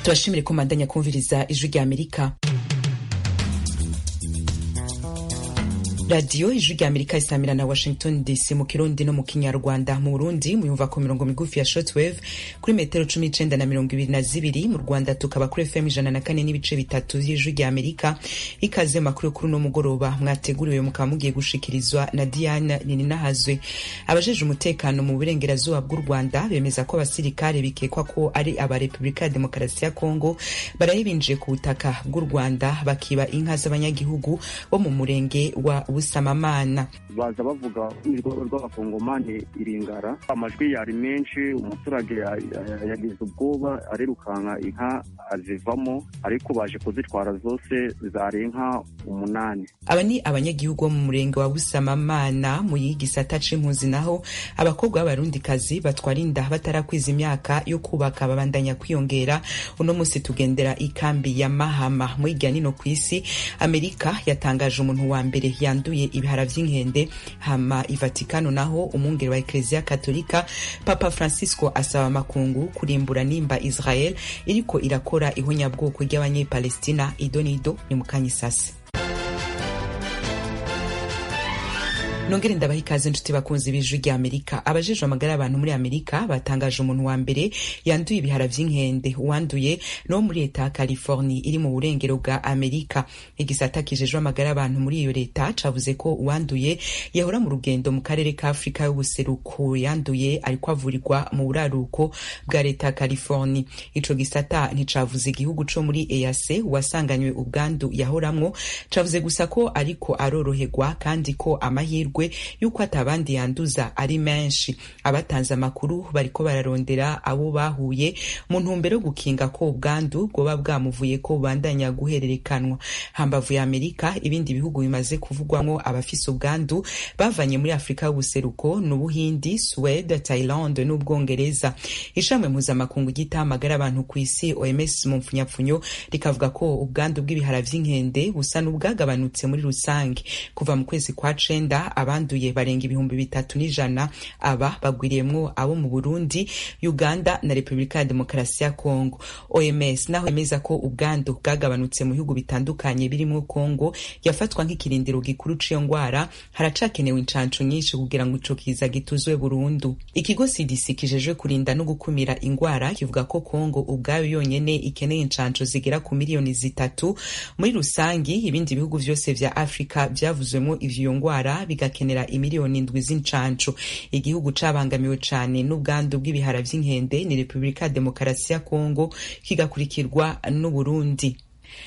Turashimire ko mandanya kumviriza ijwi rya Amerika. Radio ijwi rya Amerika isamira na Washington DC mu Kirundi no mu Kinyarwanda. Mu Burundi muyumva ku mirongo migufi ya shortwave kuri metero 19 na 22. Mu Rwanda tukaba kuri FM 104.3 y'ijwi rya Amerika. Ikaze makuru kuri no mugoroba mwateguriwe mukaba mugiye gushikirizwa na Diane Nininahazwe. Abajeje umutekano mu burengerazuba bw'u Rwanda bemeza ko abasirikare bikekwa ko ari aba Republika ya Demokarasi ya Kongo barayibinjiye ku butaka bw'u Rwanda bakiba inka z'abanyagihugu bo mu murenge wa Busamamana. Baza bavuga urwego rw'abakongomani iringara, amajwi yari menshi, umuturage yagize ubwoba arirukanka inka azivamo, ariko baje kuzitwara zose zari inka 8. Aba ni abanyagihugu bo mu murenge wa Busamamana mu yigisata c'impunzi, naho abakobwa b'abarundikazi batwara inda batarakwiza imyaka yo kubaka babandanya kwiyongera. Uno musi tugendera ikambi ya Mahama mu iganino kw'isi. Amerika yatangaje umuntu wa mbere yanduye ibihara vy'inkende. Hama Ivatikano naho umwungere wa Eklezia Katolika Papa Francisco asaba makungu kurimbura nimba Israel iriko irakora ihonyabwoko ry'abanyepalestina. Idonido ni mukanyisasi. Nongere ndabaha ikaze nshuti bakunzi b'ijwi rya Amerika. Abajejwe amagara y'abantu muri Amerika batangaje umuntu wa mbere yanduye ibihara vy'inkende. Uwanduye no muri leta ya California iri mu burengero bwa Amerika. Igisata kijejwe amagara y'abantu muri iyo leta cavuze ko uwanduye yahora mu rugendo mu karere ka Afrika y'ubuseruko. Yanduye ariko avurirwa mu buraruko bwa leta ya California. Ico gisata nticavuze igihugu co muri EAC wasanganywe ubwandu yahoramwo, cavuze gusa ko ariko aroroherwa kandi ko amahirwe yuko atabandi yanduza ari menshi. Abatanze amakuru bariko bararondera abo bahuye mu ntumbero gukinga ko ubwandu bwoba bwamuvuye ko bandanya guhererekanwa. Hambavu ya Amerika, ibindi bihugu bimaze kuvugwamwo abafise ubwandu bavanye muri Afrika y'ubuseruko n'Ubuhindi, Sweden, Thailand n'Ubwongereza. Ishamwe mpuzamakungu ry'amagara abantu kw'isi OMS mu mpfunyapfunyo rikavuga ko ubwandu bw'ibihara vy'inkende busa n'ubwagabanutse muri rusange. Kuva mu kwezi kwa 9 abanduye barenga 3,100. Aba bagwiriyemwo abo mu Burundi, Uganda na Republika ya Demokarasi ya Kongo. OMS naho yemeza ko ubwandu bwagabanutse mu bihugu bitandukanye birimo Kongo yafatwa nk'ikirindiro gikuru c'iyo ngwara. Haracakenewe incanco nyinshi kugira ngo ico kiza gituzwe burundu. Ikigo CDC kijejwe kurinda no gukumira ingwara kivuga ko Kongo ubwayo yonyene ikeneye incanco zigera ku miliyoni 3. Muri rusangi ibindi bihugu vyose vya Afrika vyavuzwemo ivyo ngwara bigakenera imiliyoni 7 z'incanco. Igihugu cabangamiwe cane n'ubwandu bw'ibihara vy'inkende ni Republika ya Demokarasi ya Kongo, kigakurikirwa n'Uburundi.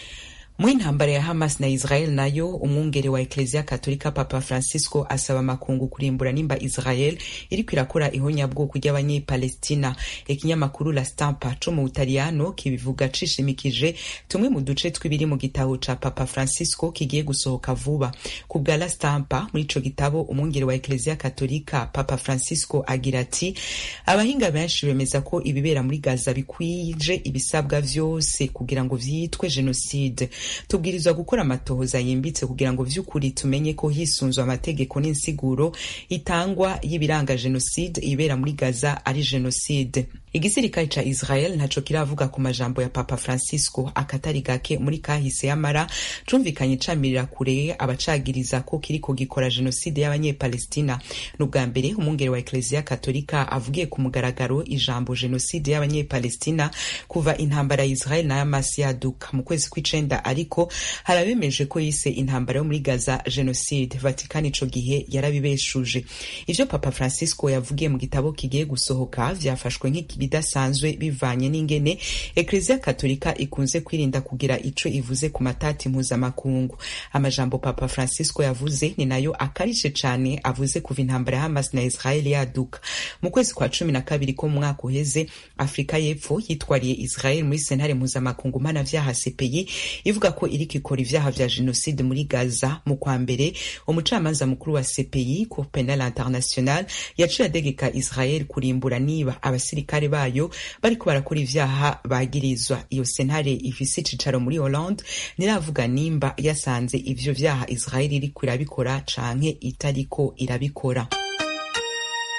Mu intambara ya Hamas na Israel nayo, umwungere wa Eklezia Katolika Papa Francisco asaba makungu kurimbura nimba Israel iriko irakora ihonyabwoko ry'abanyepalestina. Ikinyamakuru La Stampa co mu Butaliyano kibivuga cishimikije tumwe mu duce tw'ibiri mu gitabo ca Papa Francisco kigiye gusohoka vuba. Ku bwa La Stampa, muri ico gitabo umwungere wa Eklezia Katolika Papa Francisco agira ati abahinga benshi bemeza ko ibibera muri Gaza bikwije ibisabwa vyose kugira ngo vyitwe genocide. Tubwirizwa gukora amatohoza yimbitse kugira ngo vy'ukuri tumenye ko hisunzwe amategeko n'insiguro itangwa y'ibiranga genocide ibera muri Gaza ari genocide. Igisirikare ca Israel ntaco kiravuga ku majambo ya Papa Francisco. Akatari gake muri kahise y'amara cumvikanye camirira kure abacagiriza ko kiriko gikora genocide y'abanyepalestina. N'ubwa mbere umwungere wa Eklezia Katolika avugiye ku mugaragaro ijambo genocide y'abanyepalestina kuva intambara ya Israel na Hamas yaduka mu kwezi kw'icenda, ariko harabemeje ko yise intambara yo muri Gaza genocide. Vatican ico gihe yarabibeshuje. Ivyo Papa Francisco yavugiye mu gitabo kigiye gusohoka vyafashwe bidasanzwe bivanye n'ingene Eklezia Katolika ikunze kwirinda kugira ico ivuze ku matati mpuzamakungu. Amajambo Papa Francisco yavuze ni nayo akarishe cane avuze kuva intambara ya Hamas na Israel yaduka. Mu kwezi kwa 12 ko mu mwaka uheze, Afrika y'Epfo yitwariye Israel muri sentare mpuzamakungu mpanavyaha CPI ivuga ko iriko ikora ivyaha vya genocide muri Gaza. Mu kwa mbere umucamanza mukuru wa CPI, Cour Penal International, yaciye adegeka Israel kurimbura niba abasirikare bayo bariko barakora ivyaha bagirizwa. Iyo sentare ifise icicaro muri Hollande niravuga nimba yasanze ivyo vyaha Israel iriko irabikora canke itariko irabikora.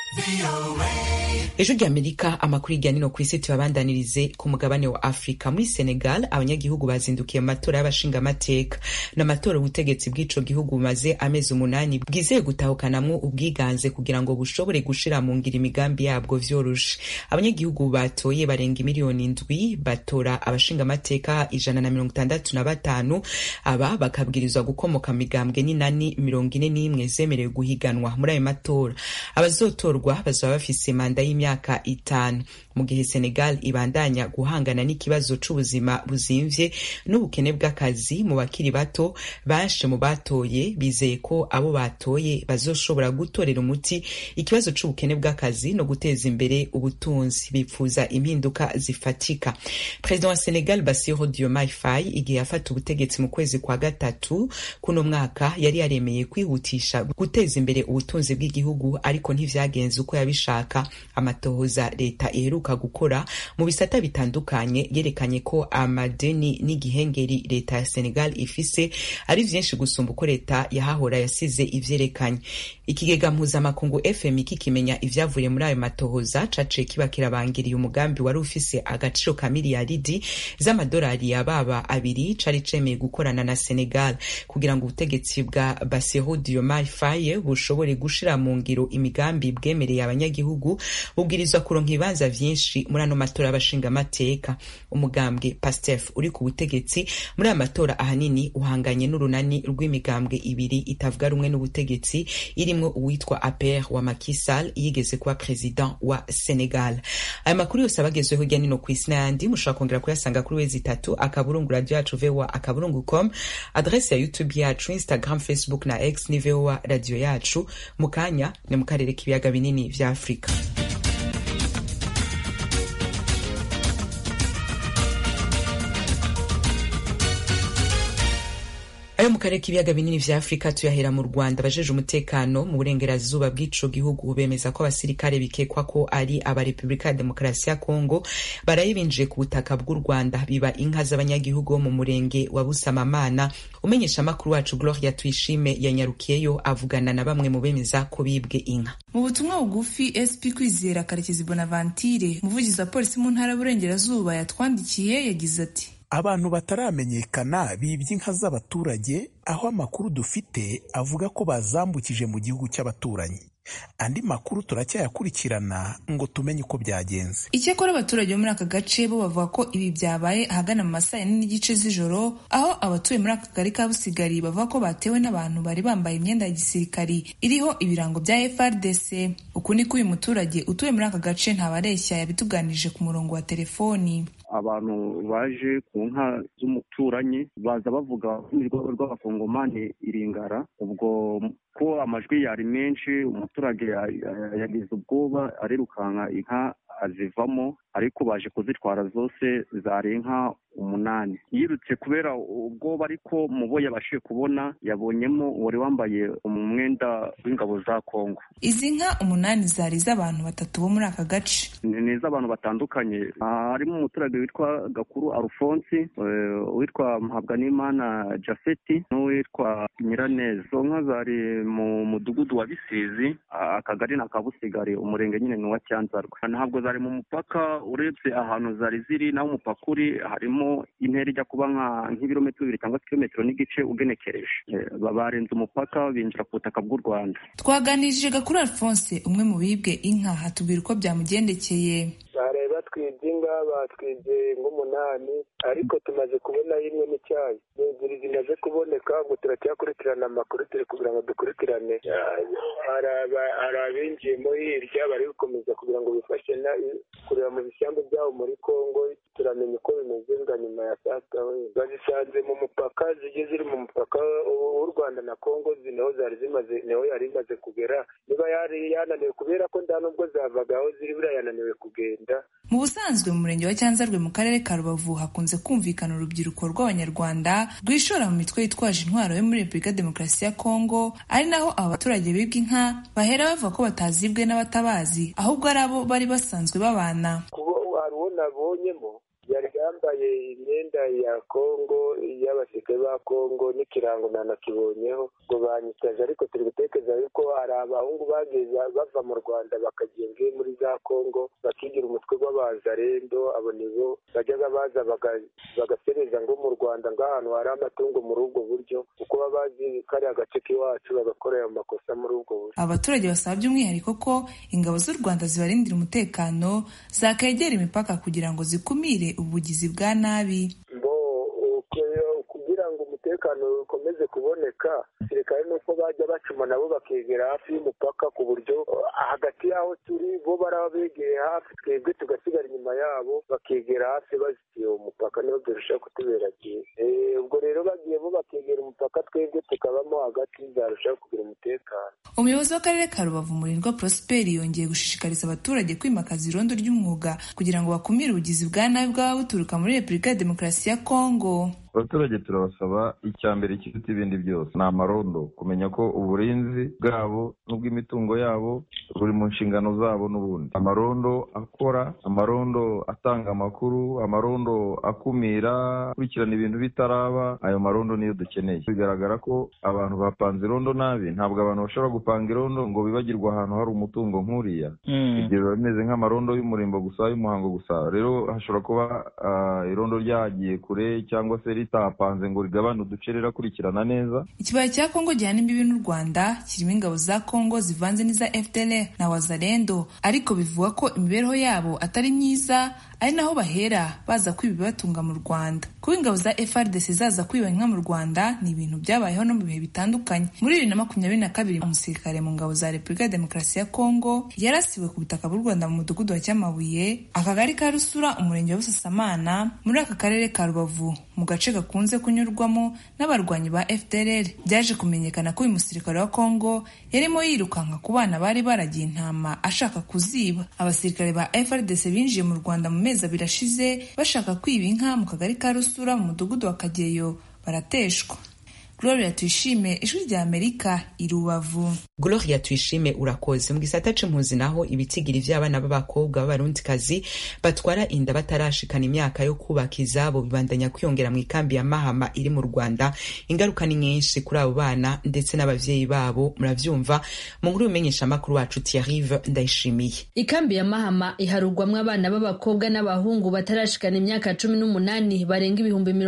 Ejo ry'Amerika amakuru hirya no hino kw'isi tuyabandanirize ku mugabane wa Afrika. Muri Senegal abanyagihugu bazindukiye mu matora y'abashingamateka. N'amatora ubutegetsi bw'ico gihugu bumaze amezi 8 bwizeye gutahukanamwo ubwiganze kugira ngo bushobore gushira mu ngiro imigambi yabwo vyoroshe. Abanyagihugu batoye barenga miliyoni 7 batora abashingamateka 165. Aba bakabwirizwa gukomoka migambwe n'inani 41 zemerewe guhiganwa muri ayo matora. Abazotorwa bazaba bafise manda y'imyaka 5 mu gihe Senegal ibandanya guhangana n'ikibazo c'ubuzima buzimvye n'ubukene bw'akazi mu bakiri bato. Bashe mu batoye bizeye ko abo batoye bazoshobora gutorera umuti ikibazo c'ubukene bw'akazi no guteza imbere ubutunzi. Bipfuza impinduka zifatika. President wa Senegal Bassirou Diomaye Faye igihe afata ubutegetsi mu kwezi kwa gatatu kuno mwaka yari yaremeye kwihutisha guteza imbere ubutunzi bw'igihugu, ariko ntivyagenze uko yabishaka. Amatohoza leta iheruka gukora mu bisata bitandukanye yerekanye ko amadeni n'igihengeri leta ya Senegal ifise ari vyinshi gusumba uko leta yahahora yasize ivyerekanye. Ikigega mpuzamakungu FMI kikimenya ivyavuye muri ayo matohoza caciye kiba kirabangiriye umugambi wari ufise agaciro ka miliyaridi z'amadolari yababa 2 cari cemeye gukorana na Senegal kugira ngo ubutegetsi bwa Bassirou Diomaye Faye bushobore gushira mu ngiro imigambi bwemereye abanyagihugu. Bubwirizwa kuronka ibibanza vyinshi muri ano matora y'abashingamateka. Umugambwe PASTEF uri ku butegetsi muri aya matora ahanini uhanganye n'urunani rw'imigambwe 2 itavuga rumwe n'ubutegetsi irimwo uwitwa APR wa Macky Sall yigeze kuba president wa Senegal. Aya makuru yose abagezweho hirya no hino kw'isi n'ayandi mushobora kongera kuyasanga kuri wezi 3 akaburungu radio yacu voa@com, adresse ya YouTube yacu, Instagram, Facebook na X ni voa radio yacu. Mukanya ni mu karere k'ibiyaga binini vya Afrika. Ayo mu karere k'ibiyaga binini vya Afrika tuyahera mu Rwanda. Abajeje umutekano mu burengerazuba bw'ico gihugu bemeza ko abasirikare bikekwa ko ari aba Republika ya Demokarasi ya Kongo baraye binjiye ku butaka bw'u Rwanda biba inka z'abanyagihugu mu murenge wa Busamamana. Umenyesha makuru wacu Gloria Tuyishime yanyarukiyeyo avugana na bamwe mu bemeza ko bibwe inka. Mu butumwa bugufi SP Kwizera Karekezi Bonaventure umuvugizi wa polisi mu ntara y'Uburengerazuba yatwandikiye yagize ati: abantu bataramenyekana bibye inka z'abaturage, aho amakuru dufite avuga ko bazambukije mu gihugu cy'abaturanyi. Andi makuru turacyayakurikirana ngo tumenye uko byagenze. Icyakora abaturage bo muri aka gace bo bavuga ko ibi byabaye ahagana mu masaha n'igice z'ijoro, aho abatuye muri aka kagari ka Busigari bavuga ko batewe n'abantu bari bambaye imyenda ya gisirikari iriho ibirango bya FRDC. Uku niko uyu muturage utuye muri aka gace ntabareshya yabituganirije ku murongo wa telefoni. Abantu baje ku nka z'umuturanyi baza bavuga urwego rw'abakongomani iringara, ubwo ko amajwi yari menshi umuturage yagize ubwoba arirukanka inka azivamo, ariko baje kuzitwara zose zari inka 8. Yirutse kubera ubwoba, ariko mubo yabashije kubona yabonyemo wari wambaye umwenda w'ingabo za Kongo. Izi nka 8 zari z'abantu 3 bo muri aka gace. Ni z'abantu batandukanye, harimo umuturage witwa Gakuru Alphonse, witwa Muhabwanimana Jafeti n'uwitwa Nyiraneza. Zo nka zari mu mudugudu wa Bisizi, akagari na Kabusigari, umurenge nyine ni wa Cyanzarwe. Ntabwo zari mu mupaka, urebye ahantu zari ziri naho umupaka uri harimo intera ijya kuba nk'ibirometero 2 cyangwa kilometero n'igice ugenekereje. Barenze umupaka binjira ku butaka bw'u Rwanda. Twaganirije Gakuru Alphonse umwe mu bibwe inka, hatubwira uko byamugendekeye. Batwibye inka, batwibye nk'8, ariko tumaze kubona imwe n'icyayi. Ebyiri zimaze kuboneka, ngo turacyakurikirana amakuru, turi kugira ngo dukurikirane. Hari abinjiyemo hirya bari gukomeza kugira ngo bifashe kureba mu bishyamba byabo muri Kongo. Turamenya uko bimeze nga nyuma ya saa sita. Bazisanze mu mupaka, zigiye ziri mu mupaka w'u Rwanda na Kongo, niho yari imaze kugera. Niba yari yananiwe kubera ko nda nubwo zavagaho ziri buriya yananiwe kugenda. Mu busanzwe mu murenge wa Cyanzarwe mu karere ka Rubavu hakunze kumvikana urubyiruko rw'Abanyarwanda rwishora mu mitwe yitwaje intwaro yo muri Repubulika Demokarasi ya Kongo, ari naho aba baturage bibwa inka bahera bavuga ko batazibwe n'abatabazi, ahubwo ari abo bari basanzwe babana. Hari uwo nabonyemo yari yambaye bambaye imyenda ya Kongo y'abasirikare ba Kongo n'ikirango nanakibonyeho ngo banyitaje, ariko turi gutekereza yuko hari abahungu bageze bava mu Rwanda bakagenga muri za Kongo bakigira umutwe w'abazarendo. Abo nibo bajyaga baza bagasereza ngo mu Rwanda ng'ahantu hari amatungo muri ubwo buryo, kuko baba bazi kariya gace k'iwacu bagakorera amakosa muri ubwo buryo. Abaturage basaba by'umwihariko ko ingabo z'u Rwanda zibarindira umutekano, zakegera imipaka kugira ngo zikumire ubugizi bwa nabi. Kugira ngo umutekano ukomeze kuboneka, abasirikare nuko bajya bacuma nabo bakegera hafi y'umupaka, ku buryo hagati y'aho turi bo baraba begeye hafi, twebwe tugasigara inyuma yabo bakegera hafi bazitiye umupaka, niho birushaho kutubera byiza. Ubwo rero bagiye bo bakegera umupaka, twebwe tukabamo hagati, bizarushaho kugira umutekano. Umuyobozi w'akarere ka Rubavu Murindwa Prosper yongeye gushishikariza abaturage kwimakaza irondo ry'umwuga kugira ngo bakumire ubugizi bwa nabi bwaba buturuka muri Repubulika ya Demokarasi ya Kongo. Abaturage turabasaba icya mbere kiruta ibindi byose ni amarondo, kumenya ko uburinzi bwabo n'ubw'imitungo yabo buri mu nshingano zabo. N'ubundi amarondo akora, amarondo atanga amakuru, amarondo akumira, akurikirana ibintu bitaraba, ayo marondo niyo dukeneye. Bigaragara ko abantu bapanze irondo nabi. Ntabwo abantu bashobora gupanga irondo ngo bibagirwe ahantu hari umutungo nk'uriya. Ibyo biba bimeze nk'amarondo y'umurimbo gusa, y'umuhango gusa. Rero hashobora kuba irondo ryagiye kure cyangwa se ritapanze ngo rigabane uduce rirakurikirana neza. Ikibaya cya Kongo gihana imbibi n'u Rwanda kirimo ingabo za Kongo zivanze n'iza FDLR na Wazalendo, ariko bivugwa ko imibereho yabo atari myiza, ari naho bahera baza kwiba ibibatunga mu Rwanda. Kuba ingabo za FARDC zaza kwiba inka mu Rwanda ni ibintu byabayeho no mu bihe bitandukanye. Muri 2022 umusirikare mu ngabo za Repubulika ya Demokarasi ya Kongo yarasiwe ku butaka bw'u Rwanda mu mudugudu wa Cyamabuye, akagari ka Rusura, umurenge wa Busasamana, muri aka karere ka Rubavu, mu gace gakunze kunyurwamo n'abarwanyi ba FDLR. Byaje kumenyekana ko uyu musirikare wa Kongo yarimo yirukanka ku bana bari baragiye intama ashaka kuziba. Abasirikare ba FARDC binjiye mu Rwanda mu mezi abiri ashize bashaka kwiba inka mu kagari ka Rusura mu mudugudu wa Kageyo, barateshwa. Gloria Tuyishime, Ijwi rya Amerika, i Rubavu. Gloria Tuyishime, urakoze. Mu gisata c'impunzi naho ibitigiri vy'abana b'abakobwa b'abarundikazi batwara inda batarashikana imyaka yo kubaka izabo bibandanya kwiyongera mu ikambi ya Mahama iri mu Rwanda. Ingaruka ni nyinshi kuri abo bana ndetse n'abavyeyi babo, muravyumva mu nkuru y'umenyesha makuru wacu Thierry Ndayishimiye. Ikambi ya Mahama iharugwamwo abana b'abakobwa n'abahungu batarashikana imyaka 18 barenga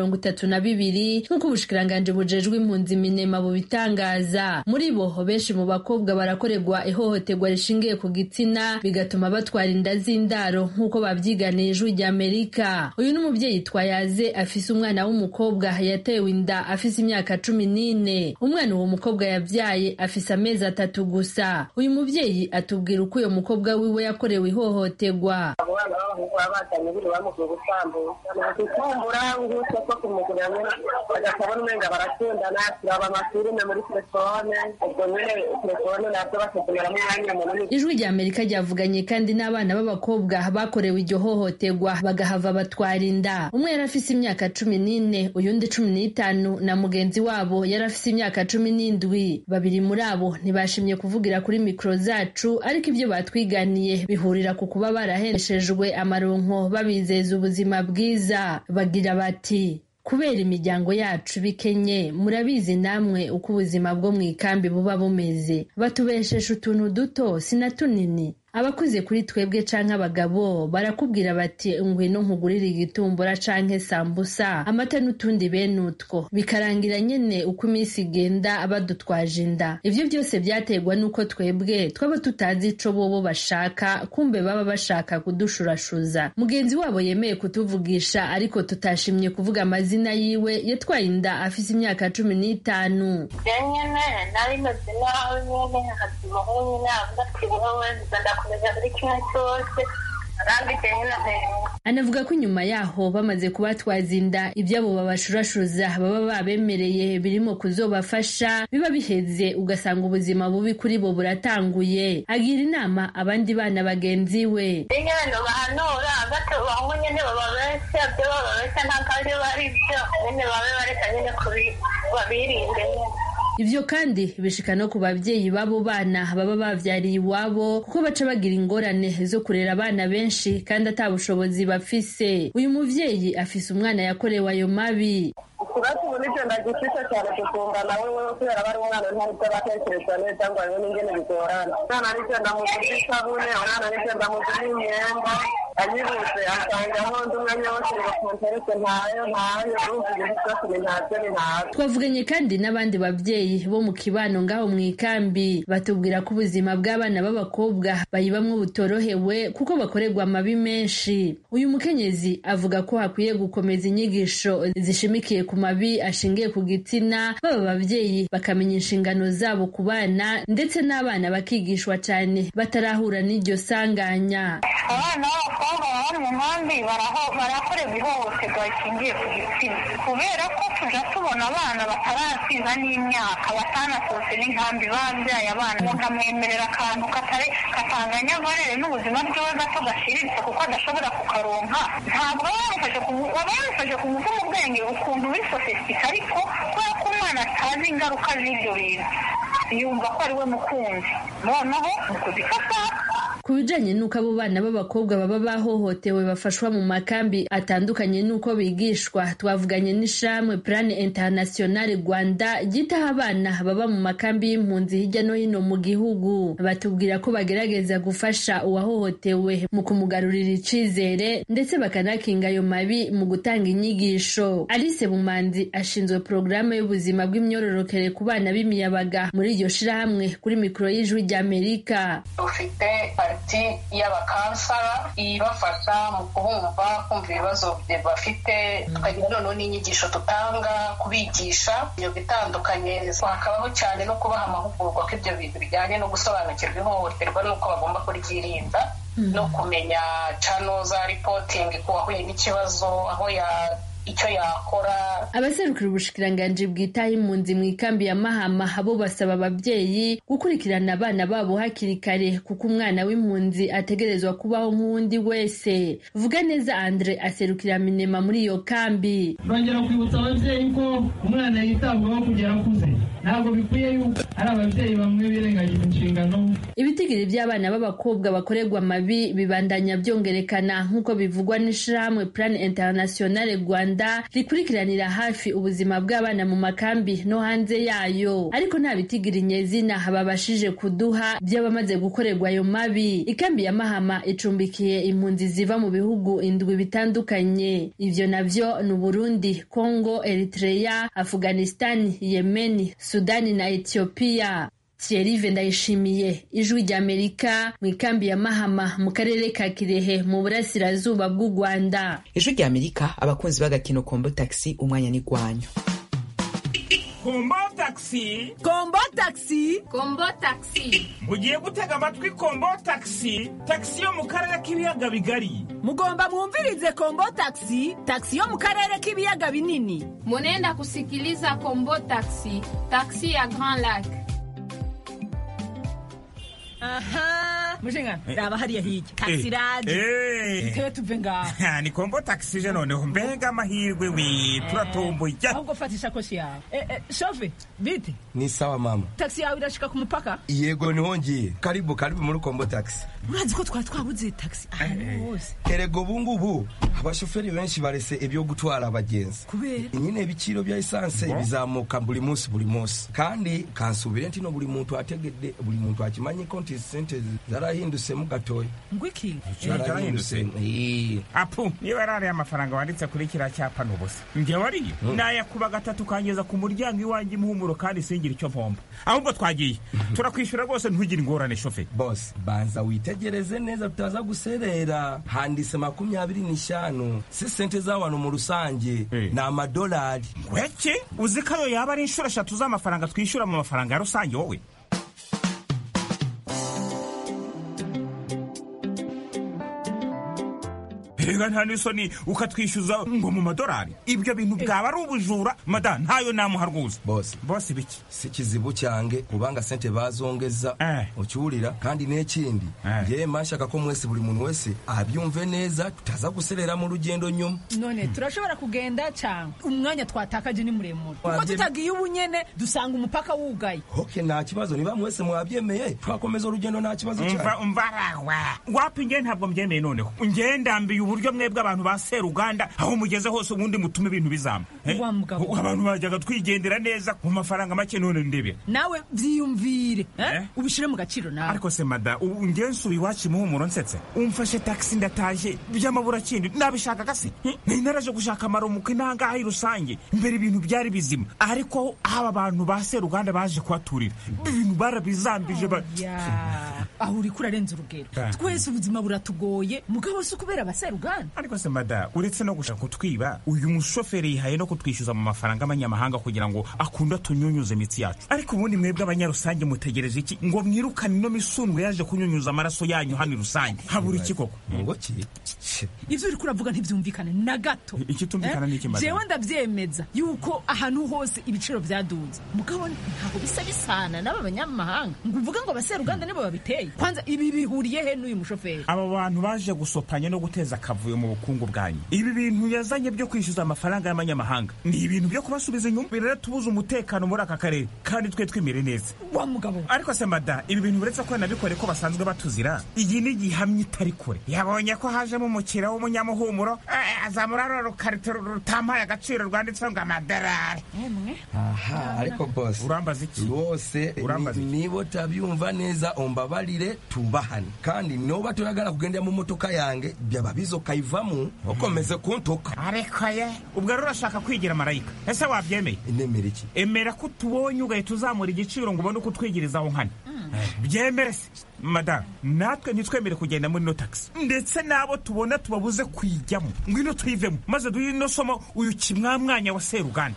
32,000 nk'uko ubushikiranganje bujejwe impunzi Minema bubitangaza. Muri bo benshi mu bakobwa barakorerwa ihohoterwa rishingiye ku gitsina bigatuma batwara inda z'indaro nk'uko babyiganiye Ijwi rya Amerika. Uyu n'umuvyeyi Twayaze afise umwana w'umukobwa yatewe inda afise imyaka 14. Umwana uwo mukobwa yavyaye afise amezi 3 gusa. Uyu muvyeyi atubwira uko uyo mukobwa wiwe yakorewe ihohoterwa. Abana b'abahungu batanye biri bamukuye gusambu kukumbura ngutse ko kumugurana bagasaba n'umenga baratunda nasiraba amafilime muri telefone ubwo nyene telefone nabyo baketemera mu mwanya munini. Ijwi rya Amerika ryavuganye kandi n'abana b'abakobwa bakorewe iryo hohoterwa bagahava batwara inda. Umwe yari afise imyaka 14, uyundi 15 na mugenzi wabo yari afise imyaka 17. Babiri muri abo ntibashimye kuvugira kuri mikro zacu, ariko ibyo batwiganiye bihurira ku kuba baraheshejwe amaronko babizeza ubuzima bwiza. Bagira bati: kubera imiryango yacu bikenye, murabizi namwe uko ubuzima bwo mu ikambi buba bumeze, batubesheje utuntu duto sinatunini. Abakuze kuri twebwe canke abagabo barakubwira bati ngwino nkugurira igitumbura canke sambusa, amata n'utundi bene utwo, bikarangira nyene uko iminsi igenda badutwaje inda. Ivyo byose byategwa nuko twebwe twaba tutazi ico bobo bashaka, kumbe baba bashaka kudushurashuza. Mugenzi wabo yemeye kutuvugisha ariko tutashimye kuvuga amazina yiwe, yatwaye inda afise imyaka 15. Nari meze naho nyene hasimaho nyina twibona anavuga ko inyuma yaho bamaze kubatwaza inda ibyabo babashurashuza baba babemereye birimo kuzobafasha biba biheze, ugasanga ubuzima bubi kuri bo buratanguye. Agira inama abandi bana bagenzi we. Ingene bahanura gato bahungu nyene bababesha byo babesha nta kandi bari byo nyene babe bareka nyene kuri babirinde. Ivyo kandi bishika no ku bavyeyi babo bana baba bavyariye iwabo kuko baca bagira ingorane zo kurera abana benshi kandi ata bushobozi bafise. Uyu muvyeyi afise umwana yakorewe ayo mabi. Kurati uburyo ndagifite cyane gutunga nawe kubera bari umwana ntari batekereza neza ngo ariwe n'ingene bigorana. Umwana ariko ndamugurira isabune, umwana ariko ndamugurira imyenda, anyibutse asanga aho ndi umwanya wose ngo konterese ntayo urumvise byose ntacyo ni ntayo. Twavuganye kandi n'abandi bavyeyi bo mu kibano ngaho mu ikambi batubwira ko ubuzima bw'abana b'abakobwa bayibamwo butorohewe kuko bakorerwa amabi menshi. Uyu mukenyezi avuga ko hakwiye gukomeza inyigisho zishimikiye ku mabi ashingiye ku gitsina, baba abavyeyi bakamenya inshingano zabo ku bana ndetse n'abana bakigishwa cyane batarahura n'iryo sanganya. Abana b'abakobwa bari mu nkambi barakorerwa ihohoterwa rishingiye ku gitsina kubera ko tuja tubona abana batarasiza n'imyaka batanasohotse n'inkambi babyaye abana umuntu amwemerera akantu katanganya valere n'ubuzima bwiwe gato gashiriritse kuko adashobora kukaronka. Ntabwo bamufashe ku mutima ubwenge ukuntu biri sosiyete ariko kubera ko umwana atazi ingaruka z'ibyo bintu yumva ko ari we mukunzi noneho ni kuzifata. Ku bijanye n'uko abo bana b'abakobwa baba bahohotewe bafashwa mu makambi atandukanye n'uko bigishwa, twavuganye n'ishamwe Plan International Rwanda ryitaho abana baba mu makambi y'impunzi hirya no hino mu gihugu. Batubwira ko bagerageza gufasha uwahohotewe mu kumugarurira icizere ndetse bakanakinga ayo mabi mu gutanga inyigisho. Alice Bumanzi ashinzwe porogaramu y'ubuzima bw'imyororokere ku bana b'imiyabaga muri iryo shirahamwe kuri mikoro y'Ijwi ry'Amerika. Ufite parti y'abakansara ibafasha mu kumva ibibazo bafite, tukagira noneho n'inyigisho tutanga kubigisha iyo bitandukanye. Hakabaho cyane no kubaha amahugurwa ko ibyo bintu bijyanye no gusobanukirwa ihohoterwa n'uko bagomba kuryirinda no kumenya channel za reporting ku wahuye n'ikibazo aho icyo yakora. Abaserukira ubushikiranganji bwitaho impunzi mu ikambi ya Mahama abo basaba abavyeyi gukurikirana abana babo hakiri kare kuko umwana w'impunzi ategerezwa kubaho nk'uwundi wese. Vuga neza Andre aserukira Minema muri iyo kambi. Bongera kwibutsa abavyeyi ko umwana yitabwaho kugera akuze. Ntabwo bikwiye yuko ari abavyeyi bamwe birengagiza inshingano. Ibitigiri by'abana b'abakobwa bakorerwa amabi bibandanya byongerekana nk'uko bivugwa n'ishyirahamwe Plan International Rwanda rikurikiranira hafi ubuzima bw'abana mu makambi no hanze yayo, ariko nta bitigiri nyezina babashije kuduha by'abamaze gukorerwa ayo mabi. Ikambi ya Mahama icumbikiye impunzi ziva mu bihugu 7 bitandukanye. Ivyo navyo ni Burundi, Congo, Eritrea, Afghanistan, Yemen, Sudani na Ethiopia. Thierry Ndayishimiye, Ijwi ry'Amerika mu ikambi ya Mahama mu karere ka Kirehe mu burasirazuba bw'u Rwanda. Ijwi ry'Amerika, abakunzi b'agakino Kombo Taxi, umwanya ni gwanyu. Kombo Taxi, Kombo Taxi, Kombo Taxi. Mugiye gutega amatwi Kombo Taxi, taxi yo mu karere k'ibiyaga bigari. Mugomba mwumvirize Kombo Taxi, taxi yo mu karere k'ibiyaga binini. Munenda kusikiliza Kombo Taxi, taxi ya Grand Lac. Aha, mushinga raba hariya hiki taxi raje tebe tuve ngaho. Ni Kombo Taxi je noneho mbenga amahirwe we turatomboye. Ahubwo fatisha koshi yawe. Shofe bite? Ni sawa mama. Taxi yawe irashika ku mupaka? Yego niho ngiye. Karibu muri Kombo Taxi. Urazi ko twabuze taxi ahantu hose. Erego bungubu abashoferi benshi barese ibyo gutwara abagenzi. Kubera nyine ibiciro bya essence bizamuka buri munsi kandi kansubire ntino buri muntu ategede buri muntu akimanye konti sente zarahindutse mu gatoya. Ngwiki zarahindutse. Apu niba rari amafaranga wanditse kuri kira cyapa n'ubusa. Nge wari nayakuba gatatu kangeza ku muryango iwanjye muhumuro kandi singira icyo mpomba. Ahubwo twagiye turakwishura rwose ntugire ingorane shofe. Boss banza witegereze neza tutaza guserera. Handise 25 si sente z'abantu mu rusange na amadolari. Weke uzikayo yaba ari inshuro 3 z'amafaranga twishura mu mafaranga ya rusange wowe. rega nta n'isoni ukatwishyuza ngo mu madolari. Ibyo bintu byaba ari ubujura mada, ntayo namuha rwose. Bosi biki si kizibu cyange kubanga sente bazongeza ucyurira kandi n'ekindi ngiye mashaka ko mwese buri muntu wese abyumve neza tutaza guserera mu rugendo nyuma. None turashobora kugenda cyangwa umwanya twatakaje ni muremure kuko tutagiye ubunyene dusanga umupaka wugaye. Okay, nta kibazo niba mwese mwabyemeye twakomeza urugendo nta kibazo cyane. Umva wapi nge ntabwo mbyemeye noneho. Nge ndambiye uburyo mwebwe abantu ba Seruganda aho mugeze hose ubundi mutume ibintu bizamba. Abantu bajyaga twigendera neza mu mafaranga make none ndebe. Nawe byiyumvire ubishire mu gaciro nawe. Ariko se mada nge nsubi wacu muhumuro nsetse. Umfashe taxi ndataje by'amabura kindi nabishaka gase. Naraje gushaka amaromuke nanga rusange mbere ibintu byari bizima ariko aba abantu ba Seruganda baje kwaturira ibintu barabizambije aho uri kurarenza urugero. Twese ubuzima buratugoye mugabo se kubera ba Seruganda. Ariko se mada uretse no gushaka kutwiba uyu mushoferi yihaye no kutwishyuza mu mafaranga y'amanyamahanga kugira ngo akunda tunyunyuze imitsi yacu. Ariko ubundi mwebwe abanyarusange mutegereje iki ngo mwirukane no misundwe yaje kunyunyuza amaraso yanyu hano rusange habura iki koko ngo ki ivyo uri kuravuga ntivyumvikana na gato. Ikitumvikana n'iki mada jewe ndavyemeza yuko ahantu hose ibiciro byaduze mugabo ntabwo bisa bisana n'aba banyamahanga ngo uvuga ngo abaseruganda nibo babiteye. Kwanza ibi bihuriye he n'uyu mushoferi? Aba bantu baje gusopanya no guteza akavuyo mu bukungu bwanyu. Ibi bintu yazanye byo kwishyuza amafaranga y'amanyamahanga ni ibintu byo kubasubiza inyuma birere tubuza umutekano muri aka karere kandi twe twimire neza wa mugabo. Ariko se mada ibi bintu uretse ko nabikore ko basanzwe batuzira iyi ni gihamye itari kure. Yabonye ko hajemo umukira w'umunyamuhumuro azamuraro rukarito rutampaye agaciro rwanditseho ngo amadolari. Ariko boss urambaza iki bose nibo tabyumva neza umbabarire tubahane kandi noba turagara kugendera mu motoka yange byaba bizokayivamo ukomeze kuntoka. Ariko ye ubwo urashaka kwigira marayika ese wabyemeye? Nemera iki? Emera ko tubonye ugaye tuzamura igiciro ngo ubone uko twigirizaho nkana. Byemere se madame natwe ntitwemere kugenda muri no taxi ndetse nabo tubona tubabuze kwijyamo ngwino tuyivemo maze duhe no somo uyu kimwamwanya wa Seruganda.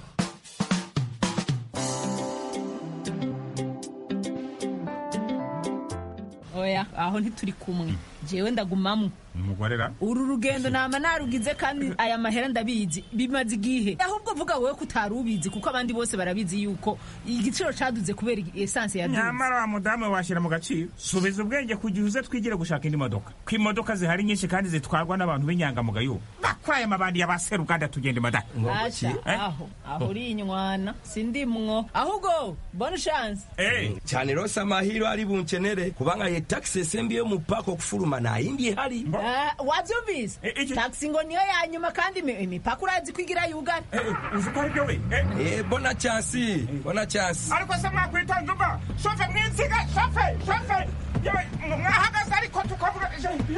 Oya aho ntituri kumwe jewe ndagumamo umugorera uru rugendo nama narugize kandi aya mahera ndabizi bimaze igihe ahubwo vuga wewe kutarubizi kuko abandi bose barabizi yuko igiciro caduze kubera essence ya duze. Nyamara wa mudamu washira mu gaciro subiza ubwenge kugihuze twigire gushaka indi modoka ko imodoka zihari nyinshi kandi zitwarwa n'abantu b'inyangamugayo bakwaye amabandi ya ba Seruganda tugende madaka. Aho uri inywana sindimwo ahubwo bonne chance cyane rose amahiro ari bunkenere kubanga ye taxi sembi yo mupaka kufuruma na indi hari wabyumvise taxi ngo niyo ya nyuma kandi imipaka urazi kwigira yugana uzikora ibyo we bona chance ariko se mwakwita nduba shofe mwinsiga shofe mwahagaze ariko tukavuga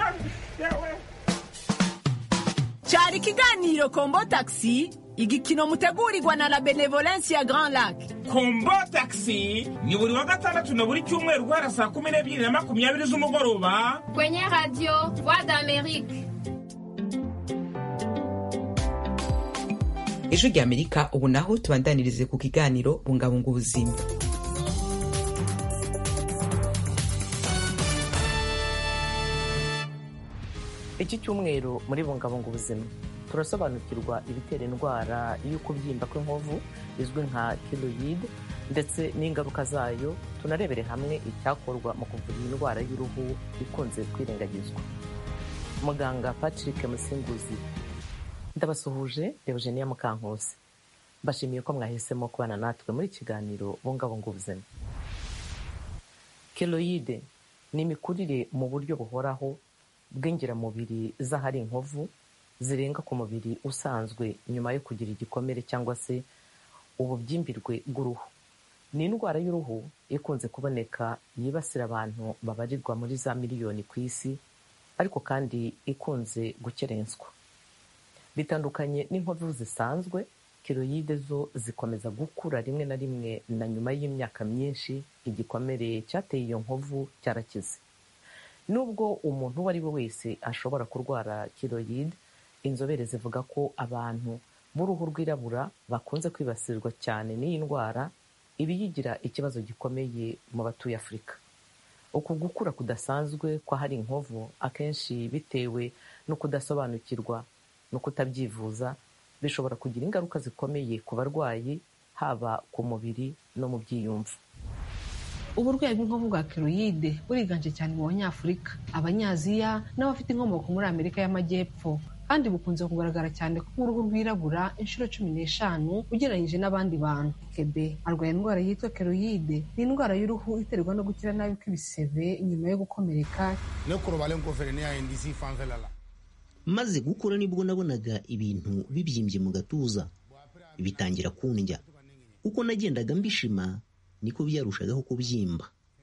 cyari kiganiro Kombo Taxi igikino mutegurirwa na la Benevolence ya Grand Lac. Kombo Taxi ni buri wa gatandatu na buri cyumweru guhera saa 12:20 z'umugoroba kwenye radio Voix d'Amérique. Ijwi ry'Amerika ubu naho tubandanirize ku kiganiro bungabunga ubuzima. Iki cyumweru muri bungabunga ubuzima turasobanukirwa ibitera indwara y'ukubyimba kw'inkovu izwi nka keloid ndetse n'ingaruka zayo. Tunarebere hamwe icyakorwa mu kuvura indwara y'uruhu ikunze kwirengagizwa. Muganga Patrick Musinguzi ndabasuhuje. Eugenia Mukankusi mbashimiye ko mwahisemo kubana natwe muri kiganiro bungabunga ubuzima. Keloid ni imikurire mu buryo buhoraho bw'ingiramubiri z'ahari inkovu zirenga ku mubiri usanzwe nyuma yo kugira igikomere cyangwa se ububyimbirwe bw'uruhu. Ni indwara y'uruhu ikunze kuboneka yibasira abantu babarirwa muri za miliyoni ku isi ariko kandi ikunze gukerenswa. Bitandukanye n'inkovu zisanzwe, keloide zo zikomeza gukura rimwe na rimwe na nyuma y'imyaka myinshi igikomere cyateye iyo nkovu cyarakize. Nubwo umuntu uwo ari we wese ashobora kurwara keloid, inzobere zivuga ko abantu b'uruhu rwirabura bakunze kwibasirwa cyane n'iyi ndwara ibiyigira ikibazo gikomeye mu batuye Afurika. Uku gukura kudasanzwe kwa hari inkovu akenshi bitewe no kudasobanukirwa no kutabyivuza bishobora kugira ingaruka zikomeye ku barwayi, haba ku mubiri no mu byiyumvo. Uburwayi bw'inkovu bwa keroyide buriganje cyane mu banyafurika, abanyaziya n'abafite inkomoko muri Amerika y'Amajyepfo, kandi bukunze kugaragara cyane ku uruhu rwirabura inshuro 15 ugereranyije n'abandi bantu. Kebe arwaye indwara yitwa keroyide, ni indwara y'uruhu iterwa no gukira nabi kw'ibisebe nyuma yo gukomereka. Maze gukura nibwo nabonaga ibintu bibyimbye mu gatuza, bitangira kundya. Uko nagendaga mbishima niko byarushagaho kubyimba.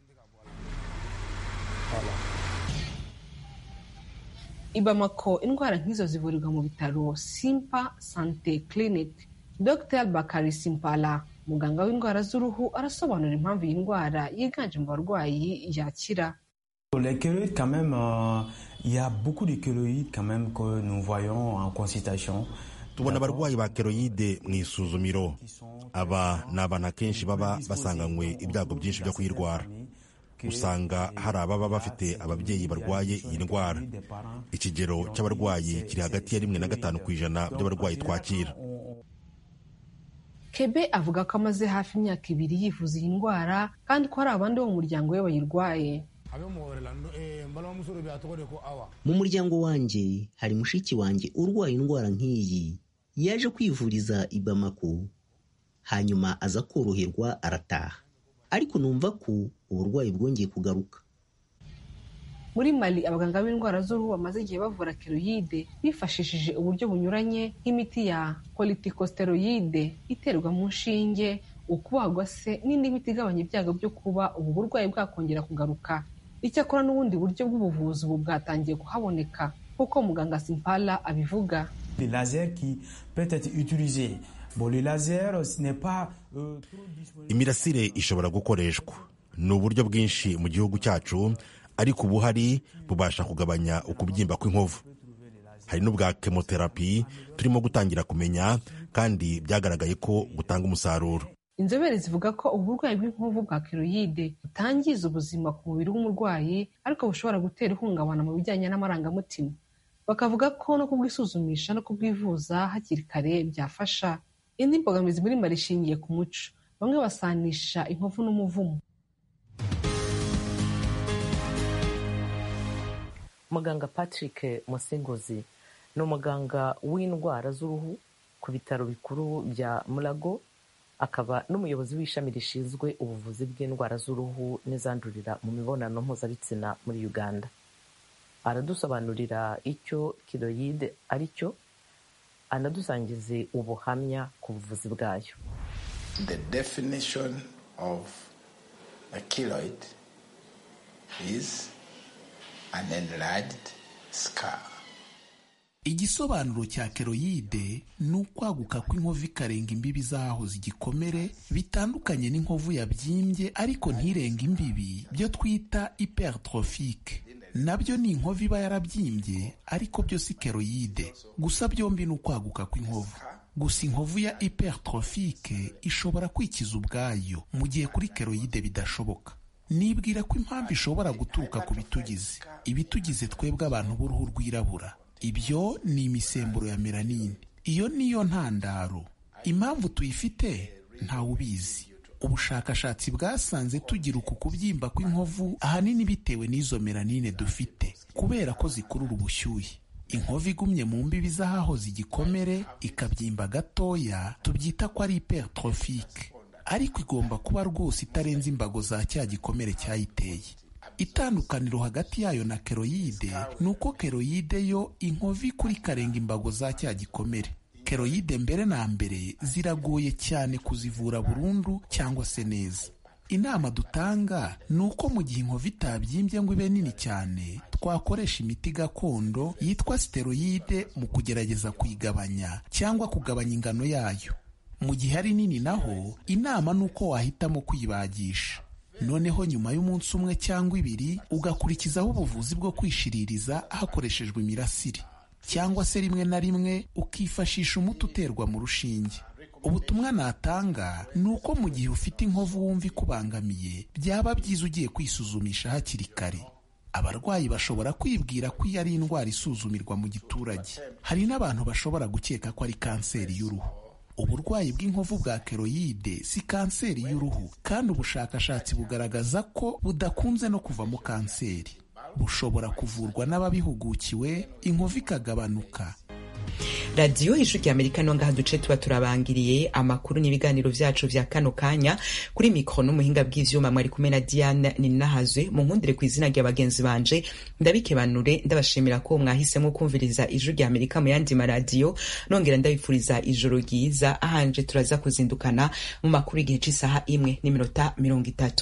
I Bamako indwara nk'izo zivurirwa mu bitaro Simpa Santé Clinic. Dr Bakari Simpala, muganga w'indwara z'uruhu, arasobanura impamvu iyi ndwara yiganje mu barwayi yakira. Les kéloïdes, quand même, il y a beaucoup de kéloïdes quand même que nous voyons en consultation. Tubona abarwayi ba keroyide mu isuzumiro. Aba ni abantu akenshi baba basanganywe ibyago byinshi byo kuyirwara. Usanga hari ababa bafite ababyeyi barwaye iyi ndwara. Ikigero cy'abarwayi kiri hagati ya 1 na 5% by'abarwayi twakira. Kebe avuga ko amaze hafi imyaka 2 yivuza iyi ndwara, kandi ko hari abandi bo mu muryango we bayirwaye. Mu muryango wanjye hari mushiki wanjye urwaye indwara nk'iyi, yaje kwivuriza i Bamako, hanyuma aza koroherwa arataha, ariko numva ko uburwayi bwongeye kugaruka. Muri Mali abaganga b'indwara z'uruhu bamaze igihe bavura keroyide bifashishije uburyo bunyuranye, nk'imiti ya corticosteroide iterwa mu nshinge, ukubagwa se n'indi miti igabanya ibyago byo kuba ubu burwayi bwakongera kugaruka. Icyakora n'ubundi buryo bw'ubuvuzi ubu bwatangiye kuhaboneka, kuko muganga Simpala abivuga. Les lasers qui peut être utilisés. Bon, le laser n'est pas Imirasire ishobora gukoreshwa. Ni uburyo bwinshi mu gihugu cyacu, ariko ubuhari bubasha kugabanya ukubyimba kw'inkovu. Hari n'ubwa chemotherapy turimo gutangira kumenya, kandi byagaragaye ko gutanga umusaruro. Inzobere zivuga ko uburwayi bw'inkovu bwa keroyide butangiza ubuzima ku mubiri w'umurwayi, ariko bushobora gutera ihungabana mu bijyanye n'amarangamutima. Bakavuga ko no kubwisuzumisha no kubwivuza hakiri kare byafasha. Indi mbogamizi muri Mali ishingiye ku muco. Bamwe basanisha inkovu n'umuvumo. Muganga Patrick Musingozi ni umuganga w'indwara z'uruhu ku bitaro bikuru bya Mulago, akaba n'umuyobozi w'ishami rishinzwe ubuvuzi bw'indwara z'uruhu n'izandurira mu mibonano mpuzabitsina muri Uganda. Aradusobanurira icyo keroyide ari cyo, anadusangize ubuhamya ku buvuzi bwayo. The definition of a keloid is an enlarged scar. Igisobanuro cya keroyide ni ukwaguka kw'inkovu ikarenga imbibi zaho zigikomere, bitandukanye n'inkovu yabyimbye ariko ntirenga imbibi, byo twita hypertrophique. Nabyo ni inkovu iba yarabyimbye ariko byo si keroyide, gusa byombi ni ukwaguka kw'inkovu. Gusa inkovu ya hypertrophique ishobora kwikiza ubwayo, mu gihe kuri keroyide bidashoboka. Nibwira ko impamvu ishobora guturuka ku bitugize. Ibitugize twebwe abantu b'uruhu rwirabura, ibyo ni imisemburo ya melanine. Iyo niyo ntandaro. Impamvu tuyifite ntawe ubizi. Ubushakashatsi bwasanze tugira uku kubyimba kw'inkovu ahanini bitewe n'izo melanine dufite, kubera ko zikurura ubushyuhe. Inkovu igumye mu mbibi z'aho zigikomere ikabyimba gatoya, tubyita ko ari hypertrophique, ariko igomba kuba rwose itarenze imbago za cya gikomere cyayiteye. Itandukaniro hagati yayo na keroyide ni uko keroyide yo inkovu ikuri ikarenga imbago za cya gikomere. Keroyide mbere na mbere ziragoye cyane kuzivura burundu cyangwa se neza. Inama dutanga ni uko mu gihe inkovu itabyimbye ngo ibe nini cyane, twakoresha imiti gakondo yitwa steroide mu kugerageza kuyigabanya cyangwa kugabanya ingano yayo. Mu gihe ari nini naho, inama ni uko wahitamo kwibagisha. Noneho nyuma y'umunsi umwe cyangwa 2 ugakurikizaho ubuvuzi bwo kwishiririza hakoreshejwe imirasire, cyangwa se rimwe na rimwe ukifashisha umuti uterwa mu rushinge. Ubutumwa natanga ni uko mu gihe ufite inkovu wumva ikubangamiye, byaba byiza ugiye kwisuzumisha hakiri kare. abarwayi bashobora kwibwira ko iyo ari indwara isuzumirwa mu giturage. Hari n'abantu bashobora gukeka ko ari kanseri y'uruhu. Uburwayi bw'inkovu bwa keloyide si kanseri y'uruhu, kandi ubushakashatsi bugaragaza ko budakunze no kuvamo kanseri. Bushobora kuvurwa n'ababihugukiwe, inkovu ikagabanuka. radiyo ijwi ry'Amerika no ngaha duce tuba turabangiriye amakuru n'ibiganiro vyacu vya kano kanya. Kuri mikro n'umuhinga bw'ivyuma mwari kumwe na Diane Ninahazwe. Mu nkundire ku izina rya bagenzi banje ndabikebanure, ndabashimira ko mwahisemo kumviriza ijwi ry'Amerika mu yandi maradiyo, nongera ndabifuriza ijoro ryiza. Ahanje turaza kuzindukana mu makuru igihe c'isaha 1:30.